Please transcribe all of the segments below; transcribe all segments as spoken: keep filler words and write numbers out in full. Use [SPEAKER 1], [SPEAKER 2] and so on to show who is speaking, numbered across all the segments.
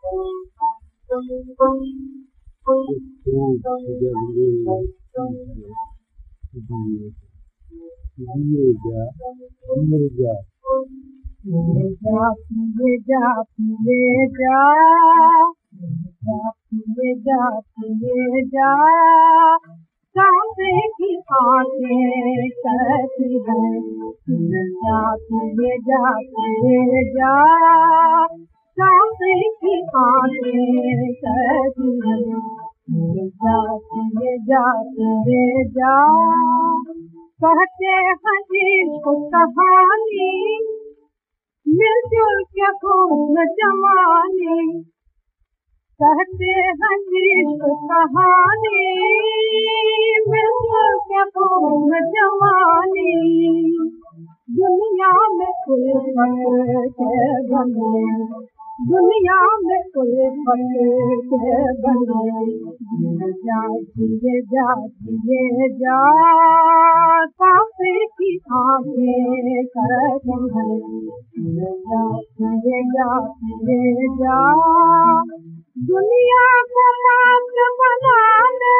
[SPEAKER 1] दिए जा दिए जा
[SPEAKER 2] पिए जा पिए जा पिए जा पिए जा पिए जा सांसे की आंखें कहती है पिए जा पिए जा पिए जा सांसे की आंखें कहती है पिए जा पिए जा पिए जा कहते हैं इश्क कहानी मिलजुल के खूब जमानी कहते हैं इश्क कहानी मिलजुल के खूब जमानी दुनिया में उल्फत के बने दुनिया में उल्फत के बने जिए जा जिए जा जिए जा सांसे की आंखें कहती हैं जिए जा जिए जा जिए जा दुनिया को मस्त बनाने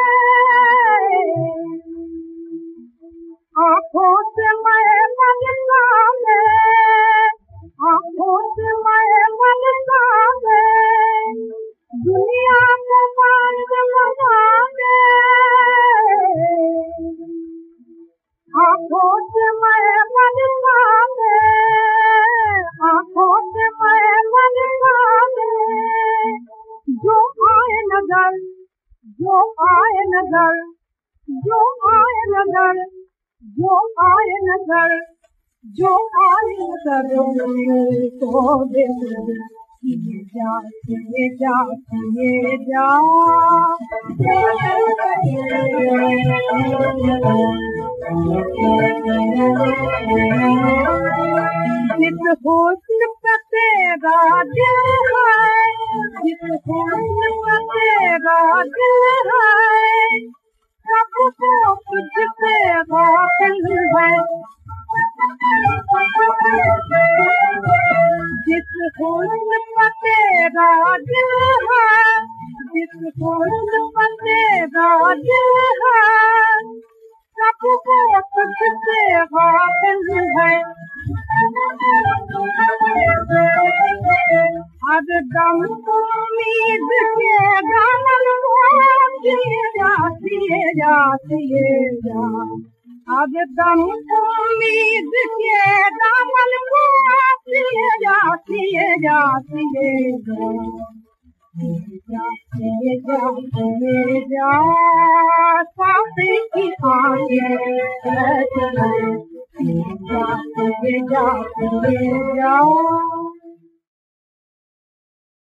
[SPEAKER 2] आँखों से मैं मनता में आँखों से मैं मनता में दुनिया को मस्त बनाने आँखों से मैं मनता में आँखों से मैं मनता में जो आए नजर जो आए नजर जो आए नजर जो आए नजर जो आए नजर तो पिए जा पिए जा पिए जा जिस हुस्न पे तेरा दिल है जिस हुस्न पे तेरा दिल है सबको तुझ पे गाफिल है जिस हुस्न पे तेरा दिल है जिस हुस्न पे तेरा दिल है सबको तुझ पे गाफिल है हर दम उम्मीद के दामन को दिए जा दिए जा दिए जा हर दम उम्मीद के दामन को दिए जा दिए जा दिए जा दिए जा दिए जा सांसे की आंखें कहती हैं दिए जा दिए जा दिए जा